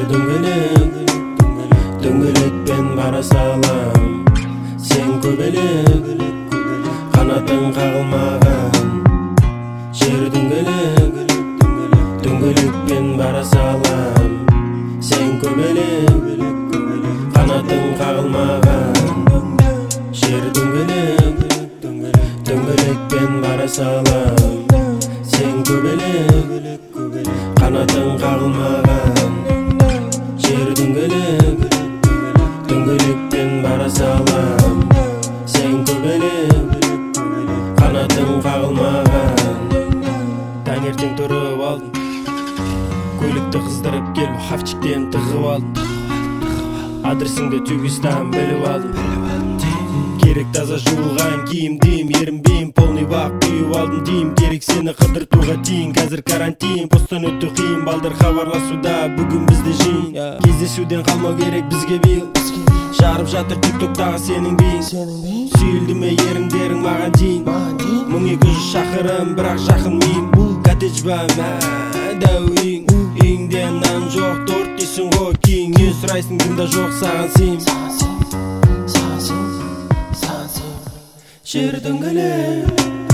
дөңгелек, дөңгелекпен бара салам. Сен көбелек, қанатың қағылмаған. Жер дөңгелек, дөңгелекпен бара салам. Сен көбелек, қанатың қағылмаған. Жер дөңгелек, дөңгелекпен бара салам. Сен көбелек, қанатың қағылмаған. Жер дөңгелек, дөңгелекпен бара салам. Сен көбелек, қанатың қағылмаған. Таңертең тұрып алдым, көлікті қыздырып келіп хавчиктен тығып алдым. Адресіңді Тюгістан біліп алдым. Керек таза жуылған киім дейм, ерінбейм, полный бақ күйіп алдым дейм. Керек сені қыдыртуға тиін, қазір карантин, постан өтті қиын. Балдар хабарласуда, бүгін бізде жиын. Кездесуден қалмау керек бізге биыл. Жарып жатыр тиктоктағы сенің бейін. Сүйілді ме еріндерің маған дейін. 1200 шақырым, бірақ жақын мейім. Коттедж ба мә, дәуің. Үйіңде нан жоқ, торт дейсің ғой кейін. Не сұрайсың, дымда жоқ саған сен. Жер дөңгелек,